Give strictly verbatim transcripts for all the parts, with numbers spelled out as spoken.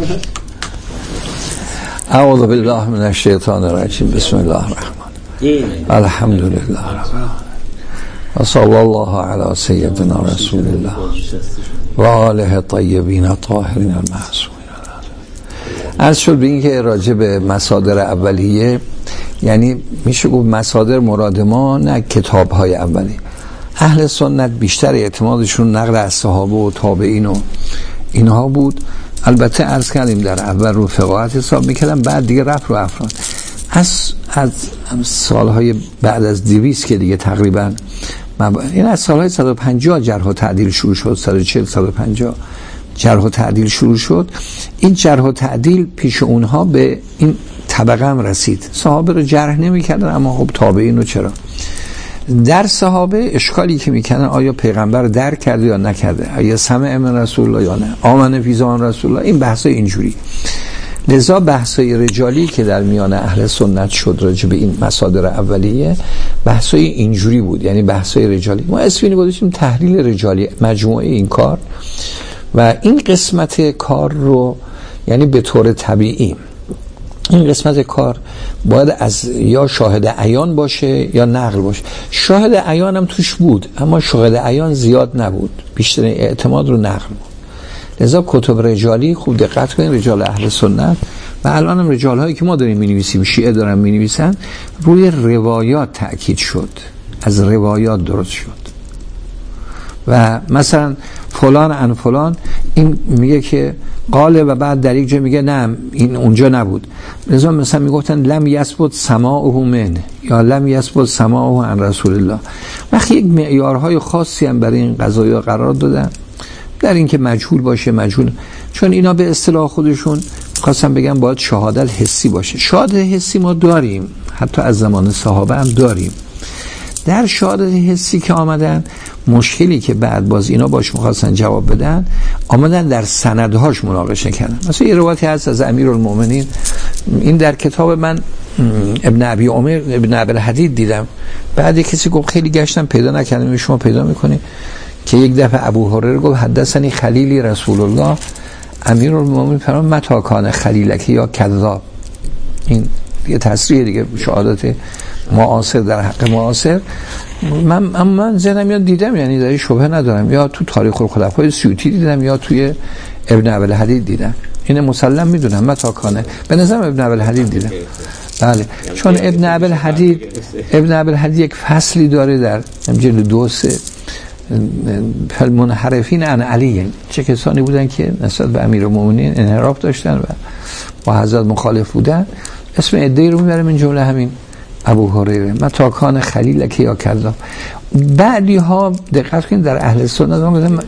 اعوذ بالله من الشیطان الرجیم. بسم الله الرحمن الحمد لله و صلی الله علی سیدنا رسول الله و آله طیبین طاهرین المعصومین. عرض شد به این که راجع به مصادر اولیه، یعنی میشه گفت مصادر مراد ما نه کتاب های اولیه. اهل سنت بیشتر اعتمادشون نقل از صحابه و تابعین و اینها بود. البته عرض کردیم در اول رو فقاهت حساب میکردم، بعد دیگه رفت رو افراد. از از سالهای بعد از دویست که دیگه تقریبا مب... این از سالهای صد و پنجاه جرح و تعدیل شروع شد، صد و چهل صد و پنجاه جرح و تعدیل شروع شد. این جرح و تعدیل پیش اونها به این طبقه هم رسید. صحابه رو جرح نمیکردن، اما خب تابعین رو چرا؟ در صحابه اشکالی که میکنن آیا پیغمبر درک کرده یا نکرده، آیا سمع من رسول الله یا نه، آمن فی زمان رسول الله، این بحثای اینجوری. لذا بحثای رجالی که در میان اهل سنت شد راجع به این مصادر اولیه، بحثای اینجوری بود، یعنی بحثای رجالی. ما اسمینی گذاشتیم تحلیل رجالی، مجموعه این کار و این قسمت کار رو، یعنی به طور طبیعی این قسمت کار باید از یا شاهد عیان باشه یا نقل باشه. شاهد عیان هم توش بود، اما شاهد عیان زیاد نبود، بیشتر اعتماد رو نقل بود. لذا کتب رجالی خوب دقت کنین، رجال اهل سنت و الان هم رجال هایی که ما داریم می نویسیم، شیعه دارن می نویسن، روی روایات تأکید شد، از روایات درست شد. و مثلا فلان ان فلان این میگه که قاله و بعد در یک جا میگه نه این اونجا نبود. لذا مثلا میگفتن لم یثبت سماعه من یا لم یثبت سماعه عن رسول الله. وقتی یک معیارهای خاصی هم برای این قضایا قرار دادن، در این که مجهول باشه مجهول، چون اینا به اصطلاح خودشون خواستم بگم باید شهادت حسی باشه. شهادت حسی ما داریم، حتی از زمان صحابه هم داریم. در شهادت حسی که آمدن، مشکلی که بعد باز اینا باش می‌خواستن جواب بدن، آمدن در سندهاش مناقشه کردن. مثلا یه روایتی هست از امیرالمومنین، این در کتاب من ابن ابی عمر ابن ابی الحدید دیدم. بعد کسی گفت خیلی گشتم پیدا نکردم، شما پیدا می‌کنی که یک دفعه ابو هریره گفت حدثنی خلیلی رسول الله. امیرالمومنین فرمود متی کان خلیلک یا کذاب. این یه تصریح دیگه، شهادت معاصر در حق معاصر. من من ذهنم یاد دیدم، یعنی در شبهه ندارم، یا تو تاریخ الخلفای سیوطی دیدم یا توی ابن ابی الحدید دیدم. این مسلم میدونم متی کانه، به نظرم ابن ابی الحدید دیدم. بله، چون ابن ابی الحدید ابن ابی الحدید یک فصلی داره در جلد دو سه المنحرفین عن علی، چه کسانی بودن که نسبت به امیرالمومنین انحراف داشتن و با حضرت مخالف بودن. اسم عده‌ای رو میبرم این جمله، همین ابو هریره متی کان خلیلک یا کذاب. بعدی ها دقت کنید در اهل سنت ما گفتن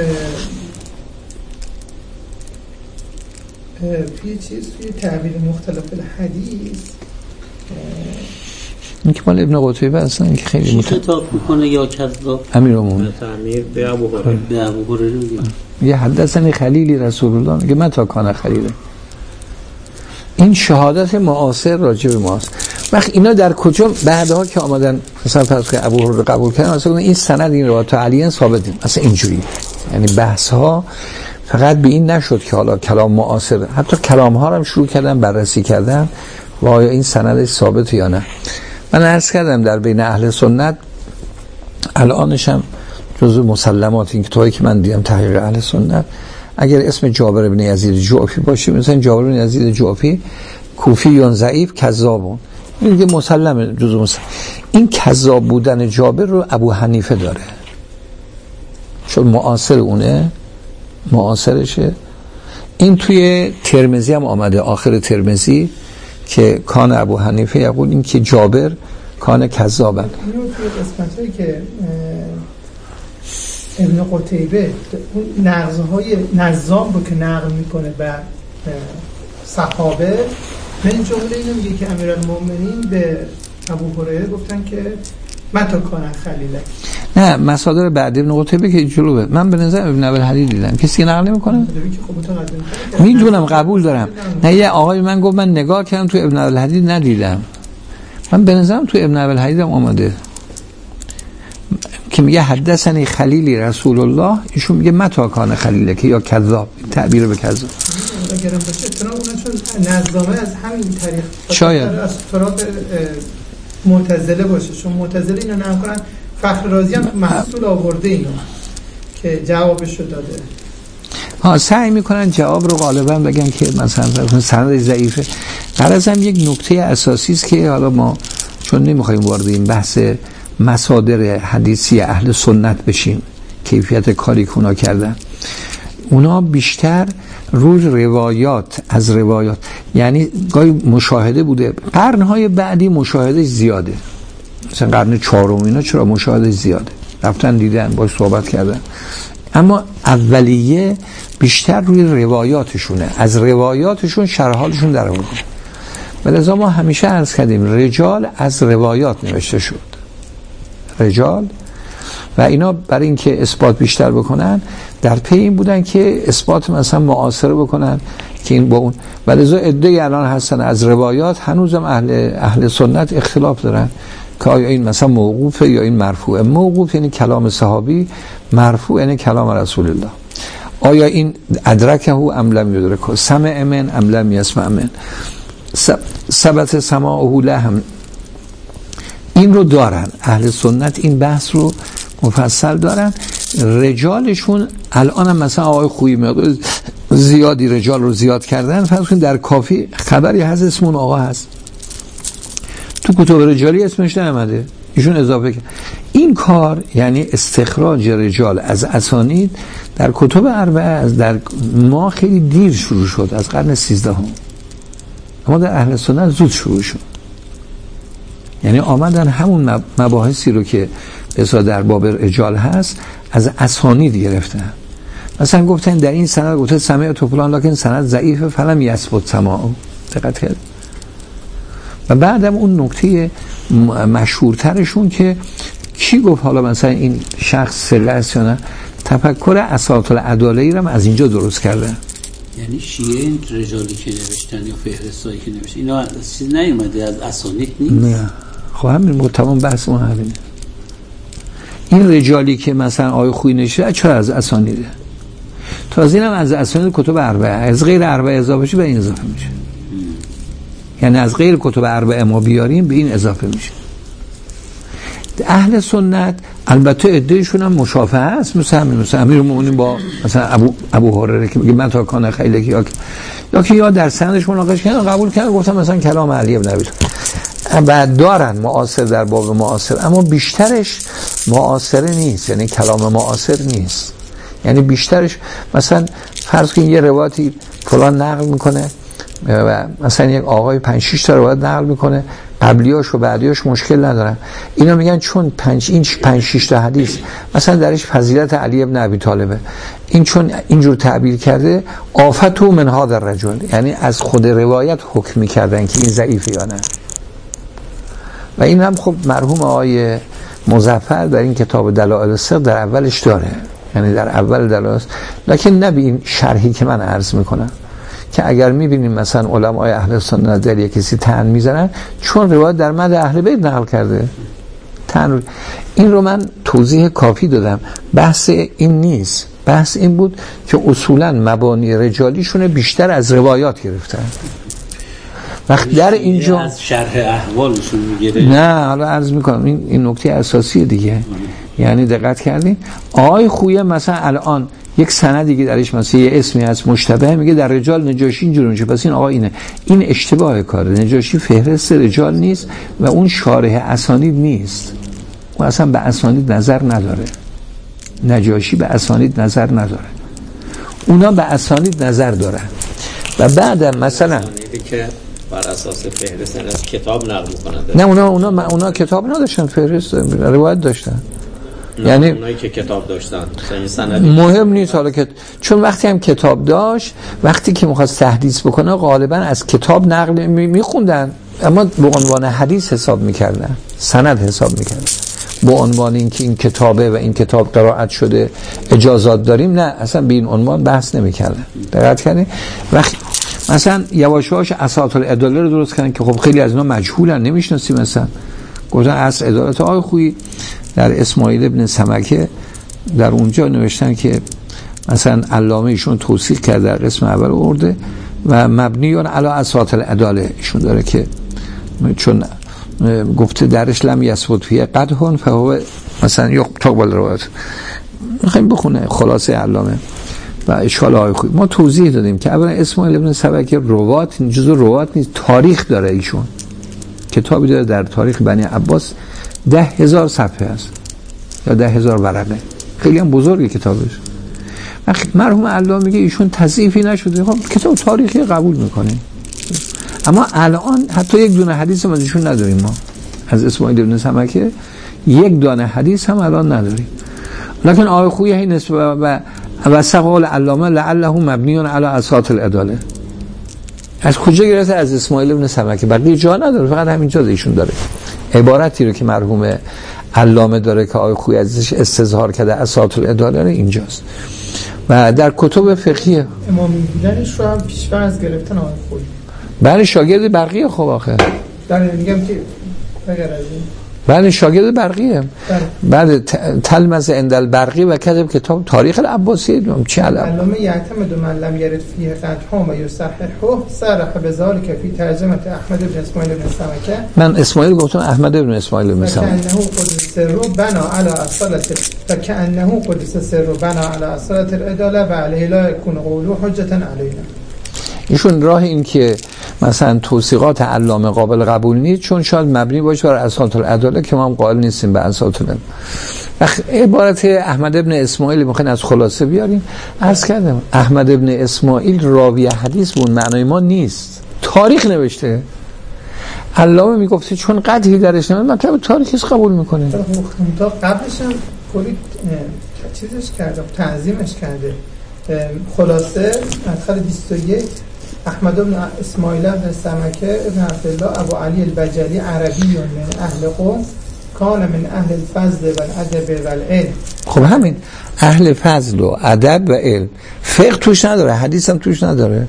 فی چیز فی تعبیر مختلف الحدیث، این که مال ابن قتیبه اصلا که خیلی خطاب میکنه یا کذاب، امیرالمومنین تعمیر به ابو هریره به ابو هریره میگه یه حدثنی خلیلی رسول الله، میگه متی کان خلیله. این شهادت معاصر راجع به ماست. وقت اینا در کجا بعدها که آمدن مثلا فرض کنید ابو هریره قبول کردن، مثلا این سند این روایت علی ثابت نیست، مثلا اینجوری. یعنی بحث ها فقط به این نشد که حالا کلام معاصر، حتی کلام ها رو هم شروع کردن بررسی کردن و آیا این سند ثابت یا نه. من عرض کردم در بین اهل سنت الانش هم جزو مسلمات این کتابی که من دیدم تحقیق اهل سنت، اگر اسم جابر بن یزید جعفی باشه، مثلا جابر بن یزید جعفی کوفیون ضعیف کذابون، این که مسلمه جزو مسلم. این کذاب بودن جابر رو ابو حنیفه داره، چون معاصر اونه، معاصرشه. این توی ترمذی هم آمده، آخر ترمذی که کان ابو حنیفه یقول این که جابر کان کذابن. اینو توی قسمتایی که ابن قتیبه اون نقض‌های نظام رو که نقل میکنه به صحابه، من جمله اینو میگه که امیرالمومنین به ابو هریره گفتن که متی کان خلیلک. نه، مصادر بعد ابن قتیبه که جلوه، من به نظر ابن ابی الحدید دیدم. کسی نقل نمیکنه؟ میدونم، قبول دارم. نه، یه آقای من گفت من نگاه کردم تو ابن ابی الحدید ندیدم. من به نظرم تو ابن ابی الحدید هم اومده که میگه حدثنی خلیلی رسول الله، ایشون میگه متی کان خلیلک یا کذاب، تعبیر به کذاب. گرم باشه اتنا اون چون نظامه از همین طریق شاید از طرق معتزله باشه، چون معتزله اینو نقل کنن. فخر رازی هم محصول آورده اینو که جوابشو داده. ها سعی میکنن جواب رو غالبا بگن که مثلا سند ضعیفه. غرض هم یک نکته اساسی است که حالا ما چون نمیخوایم وارد این بحث مصادر حدیثی اهل سنت بشیم، کیفیت کاری که اونا کردن، اونا بیشتر روی روایات از روایات، یعنی گاهی مشاهده بوده، قرنهای بعدی مشاهده زیاده، مثلا قرن چهارم اینا چرا مشاهده زیاده، رفتن دیدن باش صحبت کردن، اما اولیه بیشتر روی روایاتشونه، از روایاتشون شرحالشون در آورده. ولذا ما همیشه عرض کردیم رجال از روایات نوشته شد، رجال، و اینا برای اینکه اثبات بیشتر بکنن در پی این بودن که اثبات مثلا معاصره بکنن که این با اون. ولذا عده‌ای الان هستن از روایات هنوزم اهل اهل سنت اختلاف دارن که آیا این مثلا موقوفه یا این مرفوعه. موقوف یعنی کلام صحابی، مرفوع یعنی کلام رسول الله. آیا این ادرکه ام لم یدرکه، سمع من ام لم یسمع من، ثبت سماعه لهم. این رو دارن اهل سنت، این بحث رو مفصل دارن. رجالشون الان هم مثلا آقای خویی مقدار زیادی رجال رو زیاد کردن. فرض کنید در کافی خبری هست اسم اون آقا هست، تو کتب رجالی اسمش نیامده، ایشون اضافه کرد. این کار یعنی استخراج رجال از اسانید در کتب اربعه از در ما خیلی دیر شروع شد، از قرن سیزدهم، اما در اهل سنت زود شروع شد. یعنی آمدن همون مباحثی رو که بسا در باب رجال هست از اسانید گرفتن. مثلا گفتن در این سند گفته سمعت فلان لکن سند ضعیفه فلم یثبت سماعه، دقت کرد. و بعدم اون نکته مشهورترشون که کی گفت حالا مثلا این شخص ثقه است یا نه، تفکر اساطیر العداله رو از اینجا درست کردن. یعنی شیعه این رجالی که نوشتن یا فهرستایی که نوشتن اینا چیز نیومده از اسانید نیست؟ نه خب همین تمام بحث ما همینه. این رجالی که مثلا آیه خوی نشه چرا از اسانیده؟ تازه اینم از اسانید کتب اربعه، از غیر اربعه اضافه بشه به این اضافه میشه. یعنی از غیر کتب اربعه ما بیاریم به این اضافه میشه. اهل سنت البته عدهشون هم مشافهه است، مثلا همین مثلا امیرالمومنین با مثلا ابو ابو هریره که میگه من تا کان خیلی یا یا که یا در سندش مناقشه کردن قبول کردن گفتم مثلا کلام علی ابن ابی طالب. بعد دارن معاصر در باب معاصر، اما بیشترش معاصره نیست، یعنی کلام معاصر نیست. یعنی بیشترش مثلا فرض کن یه روایتی فلان نقل میکنه و مثلا یک آقای پنج شش تا روایت نقل میکنه، قبلیاش و بعدیاش مشکل ندارن، اینا میگن چون پنج این پنج شش تا حدیث مثلا درش فضیلت علی ابن ابی طالبه، این چون اینجور تعبیر کرده آفتو من هذا الرجل، یعنی از خود روایت حکم میکردن که این ضعیفه یا نه. و این هم خب مرحوم آقای مظفر در این کتاب دلائل الصدق در اولش داره، یعنی در اول دلائل، لکن نه به این شرحی که من عرض میکنم که اگر میبینیم مثلا علمای اهل سنت در یک کسی طعن میزنن چون روایت در مد اهل بیت نقل کرده طعن. این رو من توضیح کافی دادم، بحث این نیست، بحث این بود که اصولا مبانی رجالیشون بیشتر از روایات گرفتن. وقتی در اینجا از شرح احوالشون میگیره، نه حالا عرض میکنم این این نکته اساسی دیگه. یعنی دقت کردین آقای خویه مثلا الان یک سندی که درش مثلا یه اسمی هست مشتبه، میگه در رجال نجاشی اینجوری میشه، پس این آقا اینه. این اشتباه کاره. نجاشی فهرست رجال نیست و اون شارح اسانید نیست، اون اصلا به اسانید نظر نداره. نجاشی به اسانید نظر نداره، اونا به اسانید نظر دارن. و بعدم مثلا که بر اساس فهرست از کتاب نقل میکنن، نه اونا اونا اونا کتاب نداشتن، فهرست روایت داشتن. یعنی اونایی که کتاب داشتن سند مهم نیست حالا که چون وقتی هم کتاب داشت، وقتی که می‌خواست تحدیث بکنه غالبا از کتاب نقل می‌خوندن، اما به عنوان حدیث حساب می‌کردن، سند حساب می‌کردن. با عنوان اینکه این کتابه و این کتاب قرائت شده اجازات داریم، نه اصلا به این عنوان بحث نمی‌کردن. دقت کردین؟ وقتی مثلا یواشاش اساطیر العداله رو درست کردن که خب خیلی از اینا مجهولن، نمی‌شناسیم. مثلا گفتن اصل عدالت آقای خویی در اسماعیل ابن سمکه در اونجا نوشتن که مثلا علامه ایشون توصیح کرده در قسم اول آورده و مبنیون علی اساس العداله ایشون داره که چون گفته درش لم یثبت فیه قدح فهو مثلا یقبل روایت. میخوایم بخونه خلاصه علامه و اشکال های خوب. ما توضیح دادیم که اولا اسماعیل ابن سبک روات جزو روات نیست، تاریخ داره ایشون، کتابی داره در تاریخ بنی عباس ده هزار صفحه است یا ده هزار ورقه، خیلی هم بزرگی کتابش. مرحوم علامه میگه ایشون تضعیفی نشده، خب کتاب تاریخی قبول میکنه. اما الان حتی یک دونه حدیث هم از ایشون نداریم، ما از اسماعیل ابن سبک یک دانه حدیث هم الان نداریم. لکن آقای خویی این نسبت و و سقال علامه لعله مبنیون علی اساس العداله از کجا گرفته؟ از اسماعیل ابن سبک، بقیه جا نداره، فقط همین جا ایشون داره. عبارتی رو که مرحوم علامه داره که آقای خویی ازش استظهار کرده اساس العداله اینجاست. و در کتب فقهی امامی بودنش رو هم پیش‌فرض گرفتن آقای خویی. بله شاگرد برقیه. خب آخه در میگم که اگر از این بله شاگرد برقیه. بعد تلمذ عند البرقی و کتب کتاب تاریخ العباسی چی علامه یعتمد من لم یرد فیه قدح و یصححه صرح بذلك فی ترجمه احمد بن اسماعیل بن سمکه. من اسماعیل گفتم احمد بن اسماعیل بن سمکه. فكأنه قدس سر بنا على اصالة فكأنه قدس سر بنا على اصالة العداله و علیه لا يكون قوله حجة علینا. ایشون راه این که مثلا توثیقات علامه قابل قبول نیست چون شاید مبنی باشه بر اساس العداله که ما هم قائل نیستیم به اساس العداله. عبارت احمد ابن اسماعیل میخواین از خلاصه بیاریم. عرض کردم احمد ابن اسماعیل راوی حدیث بود، معنای ما نیست، تاریخ نوشته. علامه میگفته چون قطعی درش نمیاد مطلب تاریخیش قبول میکنه. تا قبلش هم کلی چیزش کرده، تنظیمش کرده. خلاصه مدخل بیست و یک احمد بن اسماعیل بن سمکه ابن عبدالله ابو علی البجلی عربی من اهل قم کان من اهل الفضل و الادب و العلم. خب همین اهل فضل و ادب و علم، فقه توش نداره، حدیث هم توش نداره.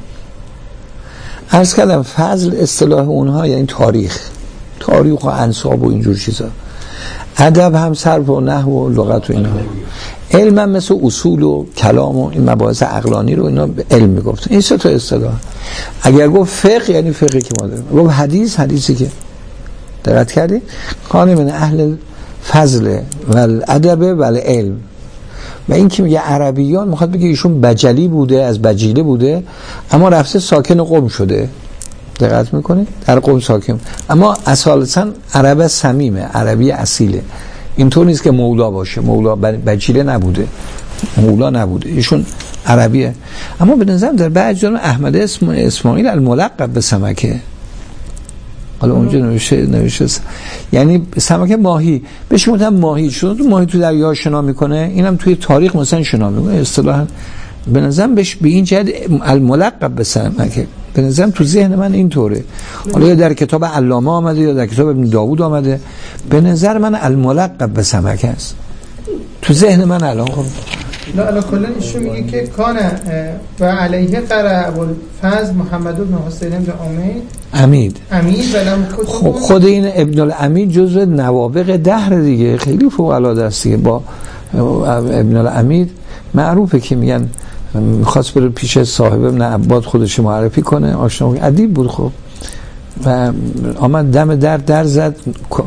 عرض کردم فضل اصطلاح اونها یعنی تاریخ تاریخ و انساب و اینجور چیزا. ادب هم صرف و نحو و لغت و اینها. علم هم مثل اصول و کلام و این مباحث عقلانی رو اینا علم میگفتن. این سه تا اصطلاح. اگر گفت فقه یعنی فقهی که ما داریم، گفت حدیث حدیثی که دقت کردید کان من اهل فضل و الادب و العلم. و این که میگه عربیان میخواد بگه ایشون بجلی بوده، از بجیله بوده اما رفته ساکن قم شده. دقت میکنید در قم ساکن، اما اساسا عرب صمیمه، عربی اصیله. اینطور نیست که مولا باشه، مولا بجیله نبوده، مولا نبوده، ایشون عربیه. اما به نظرم در بعض جا احمد اسم اسماعیل الملقب به سمکه، حالا اونجا نوشته نوشته یعنی سمکه ماهی بهش میگن ماهی، چون تو ماهی تو دریا شنا میکنه، اینم توی تاریخ مثلا شنا میکنه. اصطلاحا به نظرم بهش به این جهت الملقب به سمکه، به نظرم تو ذهن من اینطوره. حالا یا در کتاب علامه آمده یا در کتاب ابن داوود آمده، به نظر من الملقب به سمکه است تو ذهن من الان. خب لا الان کلا ایشون میگه که کان و علیه قرأ ابوالفضل محمد بن حسین بن امید امید امید ولم خب خود این ابن الامید جزء نوابغ دهر دیگه، خیلی فوق العاده است دیگه. با ابن الامید معروفه که میگن میخواست بره پیش صاحب ابن عباد خودش معرفی کنه، آشنا ادیب بود. خب و آمد دم در در زد،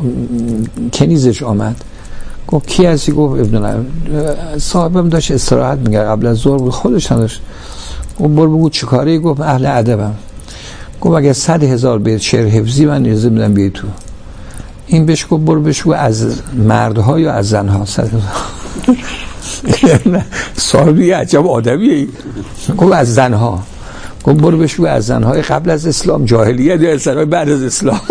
کنیزش آمد گفت کی هستی؟ گفت ابن الامید. صاحبم داشت استراحت میگه قبل از ظهر بود، خودش نداشت. گفت برو بگو چه کاری؟ گفت اهل ادبم. گفت اگه صد هزار بیت شعر حفظی من اجازه میدم بیای تو. این بهش گفت برو بهش گفت از مردها یا از زنها؟ صد هزار صاحبی عجب آدمیه. گفت از زنها. گفت برو بهش گفت از زنهای قبل از اسلام، جاهلیت یا زنهای بعد از اسلام.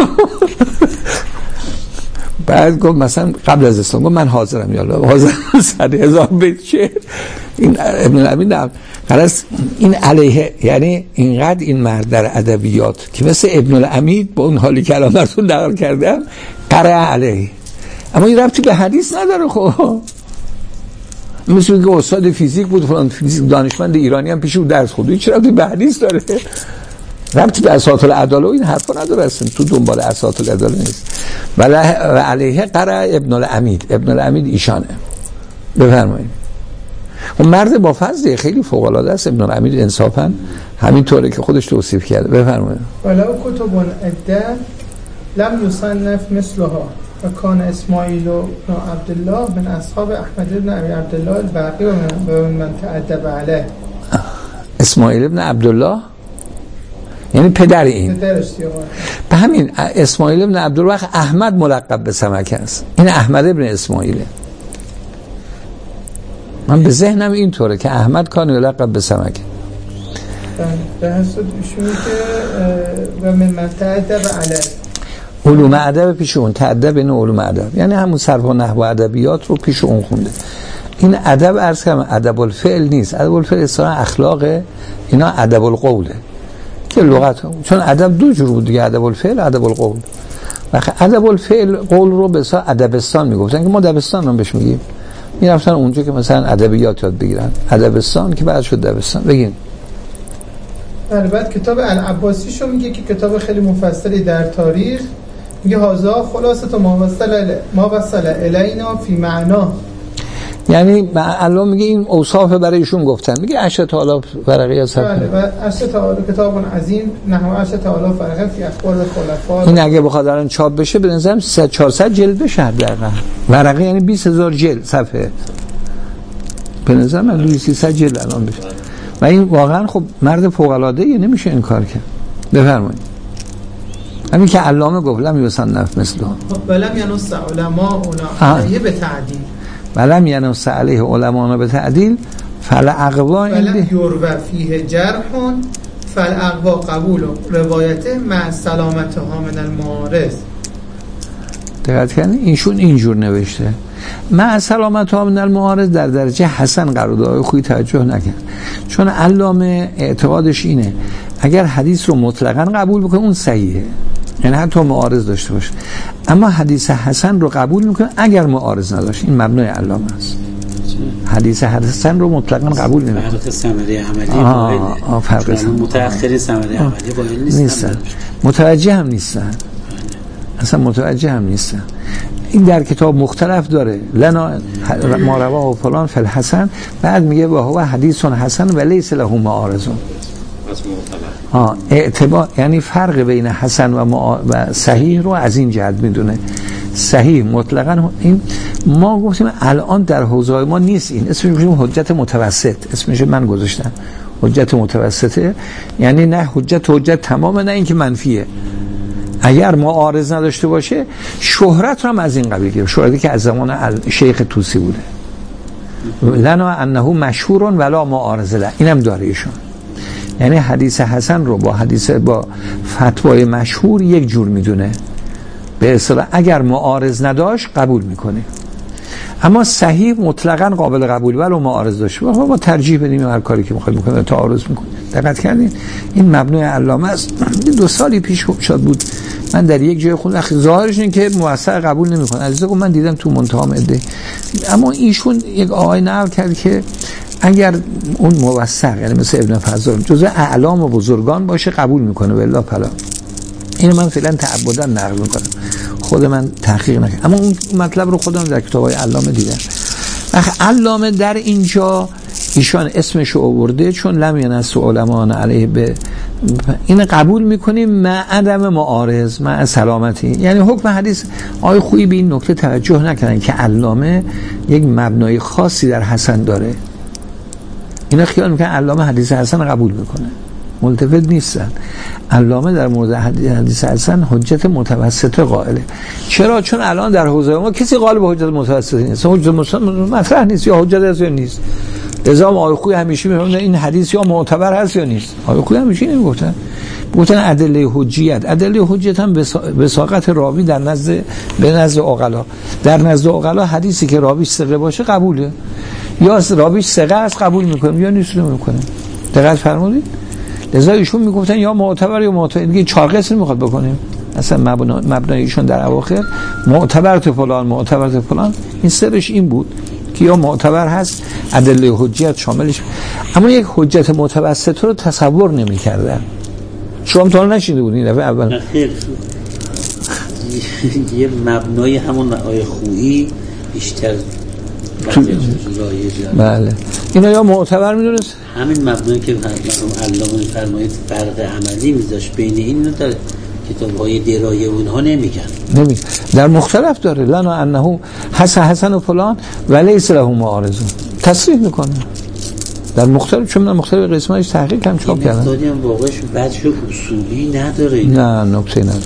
بعد گفت مثلا قبل از اسلام. گفت من حاضرم، یالا حاضرم صد هزار بیت شعر. این ابن الامید خلاص این علیه، یعنی اینقدر این مرد در ادبیات که مثل ابن الامید با اون حالی که الان براتون نقل کردم قرأ علیه، اما این ربطی به حدیث نداره. خب مثل که استاد فیزیک بود، فلان فیزیک دانشمند ایرانی هم پیش او درس خورد، این چه ربطی به حدیث داره؟ ربطی به اساس العداله و این حرفا نداره، اصلا تو دنبال اساس العداله نیست. ولی علیه قرأ ابن الامید، ابن الامید ایشانه. بفرمایید. اون مرد با فضله خیلی فوق العاده است. ابن الامیر انصافا همینطوره که خودش توصیف کرده. بفرمایید. ولو کتب عده لم یصنف مثلها و کان اسماعیل بن عبدالله من اصحاب احمد بن ابی عبدالله الباقی و من, من تأدب علیه. اسماعیل بن عبدالله یعنی پدر این. به همین اسماعیل بن عبدالله وقت احمد ملقب به سمک است. این احمد ابن اسماعیله. من به ذهنم اینطوره که احمد کان ملقب به سمک. به حسب ایشون که و من من تأدب علیه علوم ادب پیش اون، تأدب این علوم ادب یعنی همون صرف و نحو و ادبیات رو پیش اون خونده. این ادب عرض کردم ادب الفعل نیست. ادب الفعل اصطلاح اخلاقه، اینا ادب القوله که لغت هم. چون ادب دو جور بود دیگه، ادب الفعل ادب القول. وقتی ادب الفعل قول رو به اصطلاح ادبستان میگفتن که ما دبستان رو بهش میگیم. میرفتن اونجا که مثلا ادبیات یاد بگیرن، ادبستان که بعد شد دبستان. بگین. بعد کتاب العباسی شو میگه که کتاب خیلی مفصلی در تاریخ، میگه هازا خلاصه ما وصل ما وصل الینا فی معنا، یعنی الله میگه این اوصاف برایشون گفتن. میگه عشرة آلاف ورقه از بله و عشرة آلاف کتاب عظیم نحو عشرة آلاف ورقه فی اخبار الخلفاء. این اگه بخواد الان چاپ بشه به نظرم سیصد چهارصد جلد بشه حداقل. ورقه یعنی بیست هزار جلد صفحه. به نظر من دویست سیصد جلد الان بشه. و این واقعا خب مرد فوق العاده ای، نمیشه این کار کرد. بفرمایید. همین که علامه گفت لم یصنف مثله ولم ینص علماء علیه به تعدیل ولم ینص علیه علماء به تعدیل فالاقوا ولم یروى فیه جرح فالاقوا قبول روایته مع سلامتها من المعارض. دقت کردین اینشون اینجور نوشته مع سلامتها من المعارض در درجه حسن قرار داد. خوی توجه نکرد، چون علامه اعتقادش اینه اگر حدیث رو مطلقاً قبول بکنه اون صحیحه، یعنی حتی معارض داشته باشه، اما حدیث حسن رو قبول میکنه اگر معارض نداشت. این مبنای علامه است. حدیث حسن رو مطلقاً قبول نمیکنه. فرق ثمره عملی آه فرق ثمره متأخر ثمره عملی قائل نیستن. نیستن متوجه هم نیستن، اصلا متوجه هم نیستن. این در کتاب مختلف داره لنا ما رواه فلان فی الحسن، بعد میگه و هو حدیث حسن و لیس له معارض. ها اعتبار یعنی فرق بین حسن و, مع... و صحیح رو از این جهت میدونه. صحیح مطلقاً این ما گفتیم الان در حوزه ما نیست. این اسمش میگیم حجت متوسط، اسمش من گذاشتم حجت متوسطه، یعنی نه حجت حجت تمام، نه اینکه منفیه. اگر معارض نداشته باشه شهرت رو هم از این قبیل گرفت، شهرتی که از زمان شیخ طوسی بوده. لنا انه مشهور ولا معارض له، اینم داره ایشون. یعنی حدیث حسن رو با حدیث با فتوای مشهور یک جور میدونه، به اصطلاح اگر معارض نداشت قبول میکنه، اما صحیح مطلقاً قابل قبول ولو معارض داشت و با ترجیح بدیم هر کاری که میخواد میکنه تعارض میکنه. دقت کردین این مبنای علامه است. دو سالی پیش شد بود من در یک جای خود اخی ظاهرش این که موثق قبول نمیکنه. عزیزا گفت من دیدم تو منتهی مده، اما ایشون یک آقای نقل کرد که اگر اون موثق یعنی مثل ابن فضل جزء اعلام و بزرگان باشه قبول میکنه والله فلا. اینو من فعلا تعبدا نقل میکنم، خود من تحقیق نکردم، اما اون مطلب رو خودم در کتابای علامه دیدم. وقت علامه در اینجا ایشان اسمش رو آورده چون لم ینص علماء علیه به این قبول میکنیم مع عدم معارض مع سلامتی. یعنی حکم حدیث آقای خویی به این نکته توجه نکردن که علامه یک مبنای خاصی در حسن داره. اینا خیال میکنن علامه حدیث حسن قبول میکنه، ملتفت نیستن. علامه در مورد حدیث حسن حجت متوسطه قائله. چرا؟ چون الان در حوزه ما کسی قائل به حجت متوسطه نیست، حجت متوسطه مطرح نیست، یا حجت هست یا نیست. لذا آقای خویی همیشه میگن این حدیث یا معتبر هست یا نیست. آقای خویی همیشه نمیگفتن، گفتن ادله حجیت. ادله حجیت هم وثاقت راوی در نزد به نزد عقلا. در نزد عقلا حدیثی که راویش ثقه باشه قبوله، یا راویش ثقه است قبول میکنیم یا نیست نمیکنیم. دقت فرمودید؟ لذا ایشون میگفتن یا معتبر یا معتبر، دیگه چهار قسم میخواد بکنیم. اصلا مبنا مبنایشون در اواخر معتبر تو فلان معتبر تو فلان، این سرش این بود که یا معتبر هست ادله حجیت شاملش. اما یک حجت متوسط رو تصور نمی‌کردن. شما تا نشینده بودین دفعه اول یه مبنای همون آیه خویی بیشتر تو... بله اینا یا معتبر میدونست همین مبنایی که مرحوم علامه فرمایید فرق عملی میذاشت بین این و در کتاب‌های درایه اونها نمیگن نمیگن در مختلف داره لنا انه حسن حسن و فلان ولیس له معارض تصریح میکنه در مختلف چون من مختلف قسمتش تحقیق هم چاپ کردم مقداری هم واقعش وجه اصولی نداره نه نکته نداره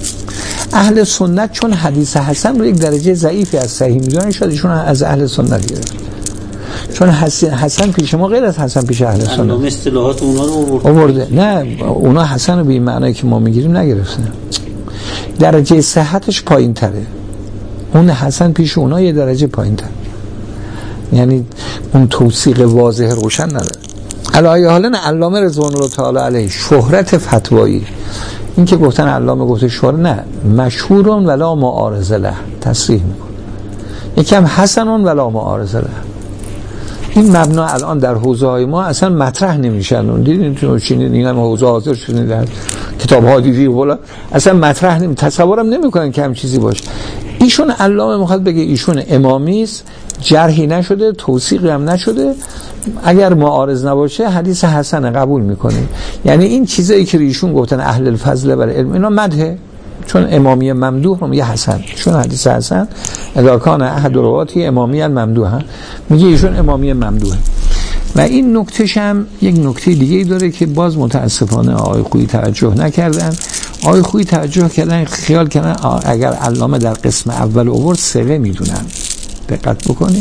اهل سنت چون حدیث حسن رو یک درجه ضعیفی از صحیح میدونن شاید ایشون از اهل سنت گرفت چون حسن حسن پیش ما غیر از حسن پیش اهل سنت علامه اصطلاحات اونا رو آورده نه اونا حسن رو به این معنی که ما میگیریم نگرفتن درجه صحتش پایین تره اون حسن پیش اونا یه درجه پایین تره یعنی اون توثیق واضح روشن نداره علایه حالا علامه رضوان الله تعالی علیه شهرت فتوایی این که گفتن علامه گفته شهر نه مشهورون ولا معارض له تصریح میکنه یکم حسنون ولا معارض له این مبنا الان در حوزه های ما اصلا مطرح نمیشن دیدین تو چینی دیگه حوزه حاضر شدن در کتاب ها دیدی بالا اصلا مطرح نمی تصورم نمیکنن که هم چیزی باشه ایشون علامه میخواد بگه ایشون امامی است جرحی نشده توثیقی هم نشده اگر معارض نباشه حدیث حسن قبول میکنیم یعنی این چیزایی که ایشون گفتن اهل الفضل بر علم اینا مدحه چون امامی ممدوح رو میگه حسن چون حدیث حسن اذا کان احد رواتی امامی ممدوحه میگه ایشون امامی ممدوحه و این نکتهش هم یک نکته دیگه ای داره که باز متاسفانه آقای خویی توجه نکردن آقای خویی توجه کردن خیال کردن اگر علامه در قسم اول آورد ثقه میدونن دقت بکنید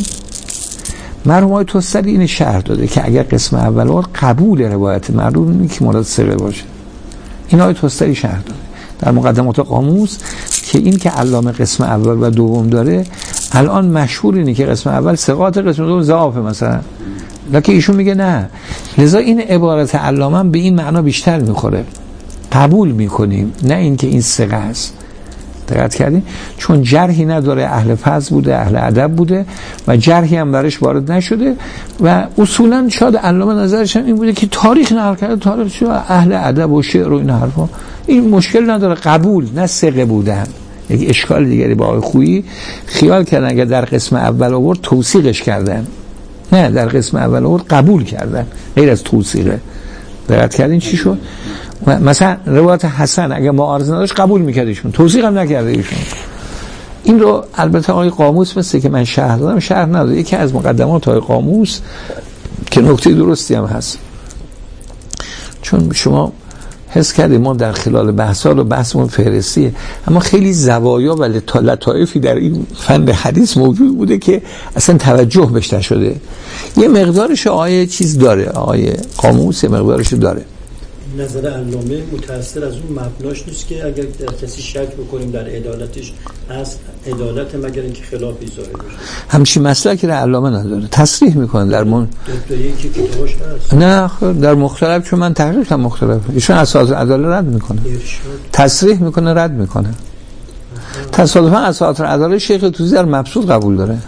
مرحوم آقای توسلی این شرح داده که اگر قسم اول آورد قبول روایت معلوم نیست که مراد ثقه باشه این آقای توسلی شرح داده در مقدمات قاموس که این که علامه قسم اول و دوم داره الان مشهور اینه که قسم اول ثقات قسم دوم ضعف مثلا لکه ایشون میگه نه لذا این عبارت علامه به این معنا بیشتر میخوره قبول میکنیم نه اینکه این ثقه است دقت کردین چون جرحی نداره اهل فضل بوده اهل ادب بوده و جرحی هم برش وارد نشده و اصولا شاید علامه نظرش هم این بوده که تاریخ نقل کرده تاریخ شو اهل ادب و شعر و این حرفا این مشکل نداره قبول نه ثقه بودن یک اشکال دیگری با آقای خویی خیال کردن اگر در قسم اول آورد توثیقش کردن نه در قسم اول آورد قبول کردن غیر از توثیقه دقت کردین چی شد مثلا روایت حسن اگه معارض نداشت قبول میکرد ایشون توثیق هم نکرده ایشون این رو البته آقای قاموس مثل که من شرح دادم شرح نداده یکی از مقدمات آقای قاموس که نکته درستی هم هست چون شما حس کردیم ما در خلال بحثا و بحثمون فهرستیه اما خیلی زوایا و لطایفی در این فن حدیث موجود بوده که اصلا توجه بهش نشده یه مقدارش آیه چیز داره آیه قاموس یه مقدارش داره نظر علامه متأثر از اون مبناش نیست که اگر در کسی شک بکنیم در عدالتش هست عدالت مگر اینکه خلافی ظاهر بشه همچین مسلکی را علامه نداره تصریح میکنه در من در یکی کتابش هست نه خب در مختلف چون من تحقیق هم مختلف ایشون اساس عدالت رد میکنه تصریح میکنه رد میکنه تصادفا اساس عدالت شیخ توسی در مبسوط قبول داره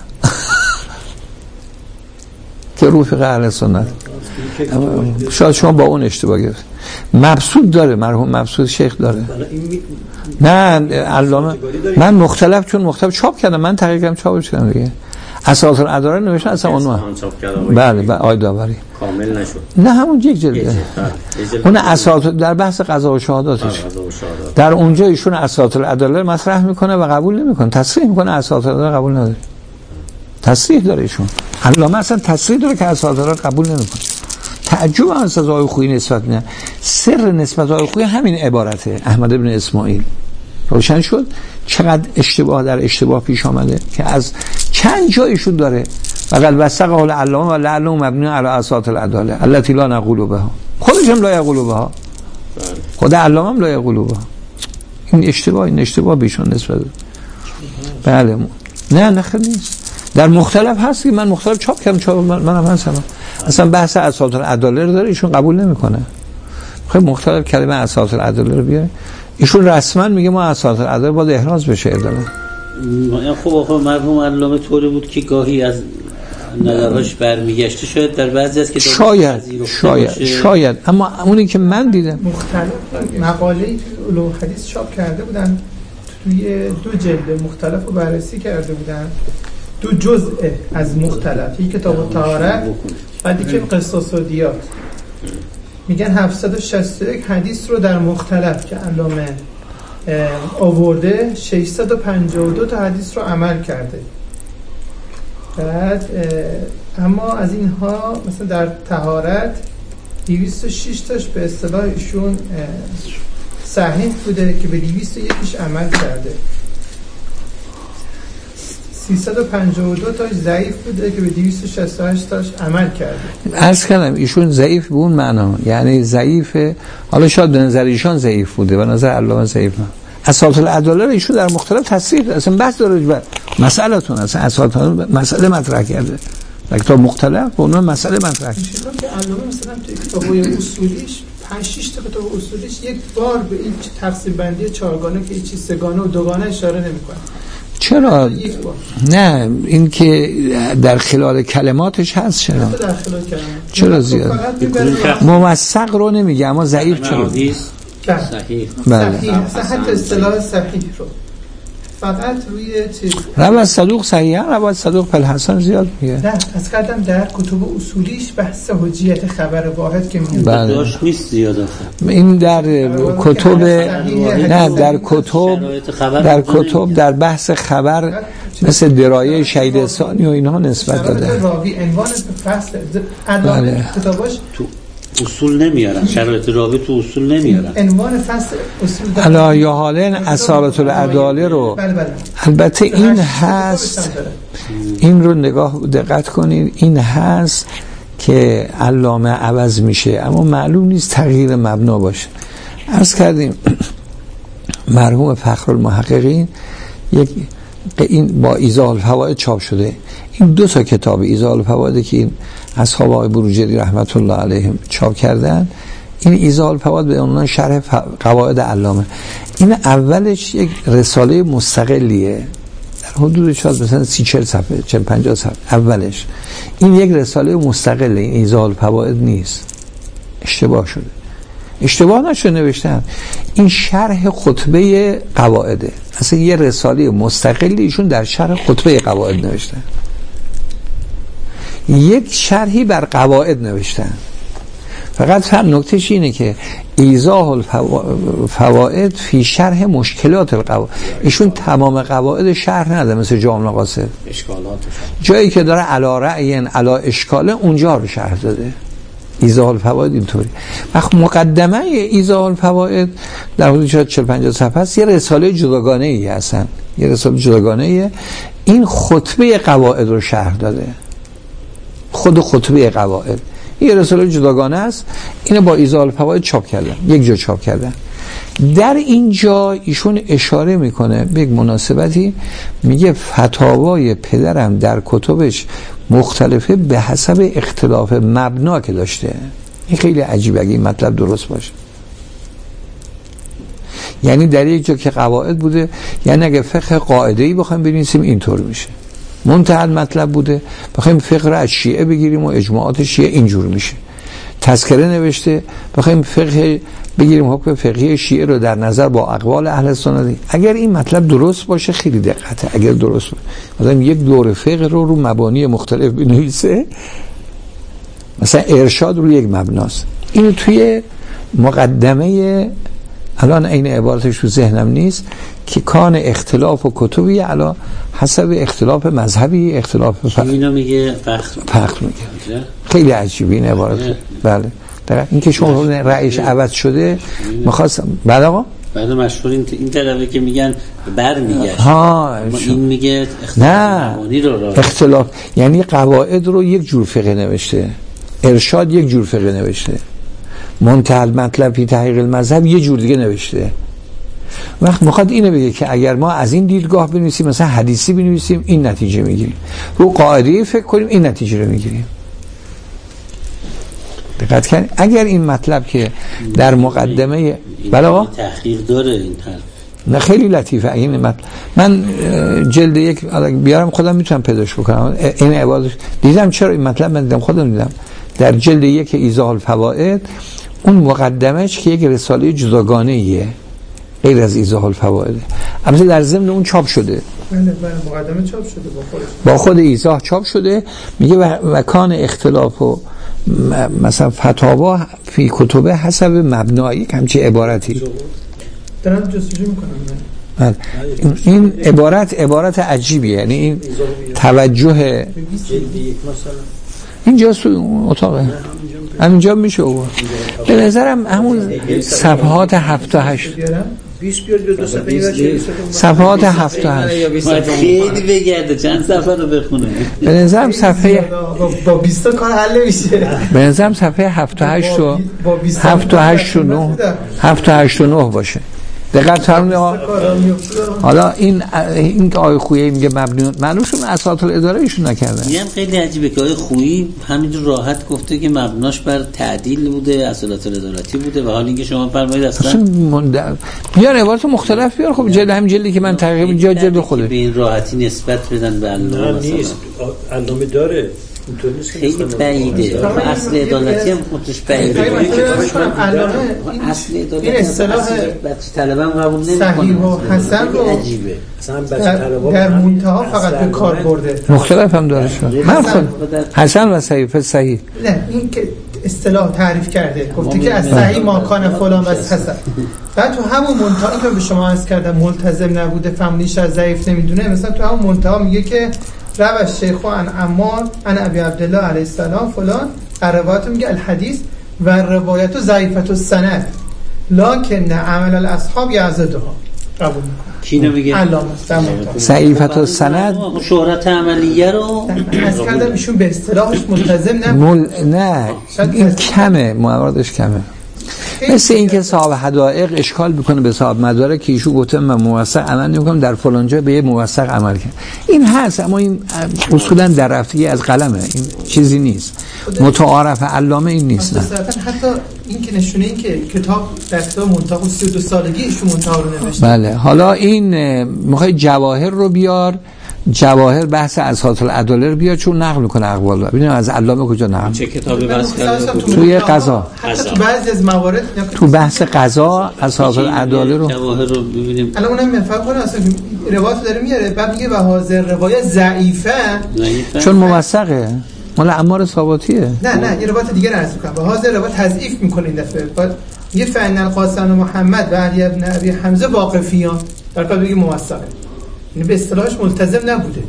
که رفیق اهل سنت شاید شما با اون اشتباه گرفت مبسوط داره مرحوم مبسوط شیخ داره نه علامه من مختلف چون مختلف چاپ کردم من تحقیق کردم چاپش کردم دیگه اساس الاداره نوشتن اصلا اونها بله بله آی داوری کامل نشد نه همون یک جلده اون اساس در بحث قضا و شهاداتش در اونجا ایشون اساس الاداره مطرح میکنه و قبول نمیکنه تصریح میکنه اساس الاداره قبول نداره تصریح داره ایشون علامه اصلا تصریح داره که اساس الاداره قبول نمیکنه تعجب از آقای خویی نسبت می‌کنه سر نسبت آقای خویی همین عبارته احمد ابن اسماعیل روشن شد چقدر اشتباه در اشتباه پیش آمده که از چند جایشون داره وقد وثقه العلامه و لعله مبنی علی اساس العداله التي لا نقول بها خودش هم لا یقول بها خود علامه هم لا یقول بها این اشتباه این اشتباه بیشون نسبت بله نه نه خیلی نیست در مختلف هست که من مختلف چاپ کردم چاپ من منم هستم اصلا بحث اساس العداله رو داره ایشون قبول نمیکنه خیلی مختلف کلمه اساس العداله رو بیاره ایشون رسما میگه ما اساس العداله باید احراز بشه عدالت خب آخه مرحوم علامه طوری بود که گاهی از نظرش برمیگشته شاید در بعضی از که شاید شاید شاید اما اونی که من دیدم مختلف مقاله‌ای علوم حدیث چاپ کرده بودن توی دو جلد مختلف رو بررسی کرده بودن دو جزء از مختلف، یک کتاب طهارت بعد که قصاص و دیات. میگن هفتصد و شصت و یک حدیث رو در مختلف که علامه آورده، ششصد و پنجاه و دو تا حدیث رو عمل کرده. بعد اما از اینها مثلا در طهارت دویست و شش تاش به اصطلاح ایشون صحیح بوده که به دویست و یکش عمل کرده. سیصد و پنجاه و دو تاش ضعیف بوده که به دویست و شصت و هشت تاش عمل کرده. عرض کردم ایشون ضعیف به اون معنا، یعنی ضعیفه، حالا شاید به نظر ایشان ضعیف بوده، به نظر علامه ضعیف نه. اساس العداله رو ایشون در مختلف تصریح اصلا بحث داره بر مسئله‌تون، اصلا اساس مسئله مطرح کرده در کتاب مختلف به اون مسئله مطرح کرده. میشه که علامه مثلا توی کتاب‌های اصولیش پنج شش تا کتاب اصولیش یک بار به این تقسیم بندی چهارگانه که چیز سگانه و دوگانه اشاره نمی‌کنه. چرا؟ نه این که در خلال کلماتش هست. چرا؟ در خلال کلمات چرا زیاد؟ موثق رو نمیگه اما ضعیف چرا؟ صحیح. بله. صحت اصطلاح صحیح رو فقط روی چیز روایت صدوق صحیح، روایت صدوق فل حسن زیاد میگه. نه از کردم در کتب اصولیش بحث حجیت خبر واحد که میاد. بله. داشت نیست زیاده. این در کتب نه در کتب در کتب در بحث خبر مثل درایه شهید ثانی و اینها نسبت داده. راوی عنوان فصل بله. کتاباش تو اصول نمیارن، شرایط راوی تو اصول نمیارن. عنوان فصل اصول علا یا حالن اصالت العداله رو بله بله. البته این هست، این رو نگاه دقت کنید، این هست که علامه عوض میشه اما معلوم نیست تغییر مبنا باشه. عرض کردیم مرحوم فخرالمحققین یک این با ایضاح الفوائد چاپ شده. این دو تا کتاب ایضاح الفوائد که این اصحاب آقای بروجردی رحمت الله علیهم چاپ کردن، این ایضاح الفوائد به عنوان شرح قواعد علامه. این اولش یک رساله مستقلیه در حدود شاید مثلا سی چهل صفحه چهل پنجاه صفحه اولش. این یک رساله مستقله، این ایضاح الفوائد نیست، اشتباه شده، اشتباه نشده نوشتن. این شرح خطبه قواعده، اصلا یه رساله مستقلی ایشون در شرح خطبه قواعد نوشتن، یک شرحی بر قواعد نوشتن. فقط فهم نکتهش اینه که ایضاح الفوائد فی شرح مشکلات القواعد، ایشون تمام قواعد شرح نده مثل جامع قاصد، اشکالاتش جایی که داره علا رأین علا اشکاله اونجا رو شرح داده. ایضاح الفوائد اینطوری. وقت مقدمه ایضاح الفوائد در حدود چهل پنجاه صفحه است، یه رساله جداگانه ای هستن، یه رساله جداگانه ایه. این خطبه قواعد رو شرح داده، خود خطبه قواعد یه رساله جداگانه است، اینو با ایضاح الفوائد چاپ کردن، یک جا چاپ کردن. در اینجا ایشون اشاره میکنه به یک مناسبتی، میگه فتاوای پدرم در کتبش مختلفه به حسب اختلاف مبنا که داشته. این خیلی عجیبه اگه این مطلب درست باشه. یعنی در یک جا که قواعد بوده، یعنی اگه فقه قاعده‌ای بخوایم بنویسیم اینطور میشه، منتهی مطلب بوده بخوایم فقه را از شیعه بگیریم و اجماعات شیعه اینجور میشه. تذکره نوشته بخوایم فقه بگیریم حکم فقهی شیعه رو در نظر با اقوال اهل سنت. اگر این مطلب درست باشه خیلی دقته، اگر درست باشه مثلا یک دور فقه رو رو مبانی مختلف بنویسه، مثلا ارشاد رو یک مبناست، اینو توی مقدمه الان این عبارتش تو ذهنم نیست که کان اختلاف و کتبی علا حسب اختلاف مذهبی، اختلاف ف... اینو میگه فخر فخر میگه. خیلی عجیبی این عبارت. بله دقیقا این که شما رأیش عوض شده میخواستم بعد آقا بعد مشهور این این طرفه که میگن بر میگشت، ها این میگه اختلاف مبانی رو را اختلاف، یعنی قواعد رو یک جور فقه نوشته، ارشاد یک جور فقه نوشته، منتهی مطلب فی تحقیق المذهب یه جور دیگه نوشته. وقت میخواد اینو بگه که اگر ما از این دیدگاه بنویسیم، مثلا حدیثی بنویسیم این نتیجه میگیریم، رو قاعده فکر کنیم این نتیجه رو میگیریم. دقت کنید اگر این مطلب که در مقدمه بله آقا تحقیق داره این طرف نه خیلی لطیفه این مطلب. من جلد یک بیارم خودم میتونم پیداش بکنم این عبارت دیدم. چرا این مطلب من دیدم خودم دیدم در جلد یک ایضاح الفوائد، اون مقدمهش که یک رساله جداگانه ایه غیر از ایضاح الفوائد، البته در ضمن اون چاپ شده، بله بله مقدمه چاپ شده با خودش، با خود ایضاح چاپ شده. میگه و کان اختلاف و مثلا فتاوا فی کتبه حسب مبنایی، همچی عبارتی دارم جستجو میکنم. این عبارت عبارت عجیبیه، یعنی این توجه اینجا تو اتاقه همینجا میشه او به نظرم همون صفحات هفت و هشت صفحات هفت و هشت خیلی بگرده چند صفحه رو بخونه. به نظرم صفحه با بیست کار حل میشه. به نظرم صفحه هفت و هشت و هفت و هشت و نه هفت و هشت و نه باشه. دقت فرمودید. حالا این این که آقای خویی میگه مبنی معلومشون اساس الاداره ایشون نکردن. میگم خیلی عجیبه که آقای خویی همینجور راحت گفته که مبناش بر تعدیل بوده، اساسات الادارتی بوده، و حال اینکه شما فرمایید اصلا بیار عبارت مختلف بیار. خب جلد همین جلدی که من تقریبا جا جلد خوده به این راحتی نسبت بدن به علامه نیست. علامه داره خیلی بعیده. اصل عدالتی هم خودش بعیده. اصل عدالتی این اصطلاح بچه طلبم قبول نمی‌کنه. صحیح و حسن رو عجیبه. در منتها فقط به کار برده. مختلف هم داره شد. من خود حسن و صحیح صحیح. نه این که اصطلاح تعریف کرده. گفته که از صحیح ما کان فلان و از حسن. بعد تو همون منتها این که به شما عرض کردم ملتزم نبوده، فهمیدش از ضعیف نمیدونه. مثلا تو همون منتها میگه که روش شیخ عن عمار عن ابی عبدالله علیه السلام فلان، روایت میگه الحدیث و روایت ضعیفه السند لکن عمل الاصحاب یعضدها. قبول میکنه. کی نمیگه؟ علامه ضعیفه السند شهرت عملیه رو از کردم ایشون به اصطلاحش ملتزم نبود. مل... نه این کمه، مواردش کمه. مثل این که صاحب حدائق اشکال بکنه به صاحب مدارک که ایشون گفته من موثق عمل نمی‌کنم، در فلان جا به یه موثق عمل کرد. این هست، اما این اصولا در رفتگی از قلمه، این چیزی نیست. متعارف علامه این نیست. نه حتی این که نشونه این که کتاب در کتاب منتها سی و دو سالگی ایشون منتها رو نوشته. بله. حالا این میخوای جواهر رو بیار، جواهر بحث اساس العداله رو بیار چون نقل میکنه اقوال. ببینیم از علامه کجا نقل. چه کتابی بحث کرده؟ توی قضا. حتی تو بعضی از موارد تو بحث قضا اساس العداله رو جواهر رو ببینیم. الان اونم میفهم کنه اصلا روایت داره میاره، بعد میگه و حاضر روایت ضعیفه چون موثقه. مال عمار ثابتیه. نه نه یه روایت دیگه عرض میکنم. و حاضر روایت تضعیف میکنه این دفعه. بعد یه فعن القاسم و محمد و علی ابن ابی حمزه واقفیان در کار بگه موثقه. این به اصطلاحش ملتزم نبوده.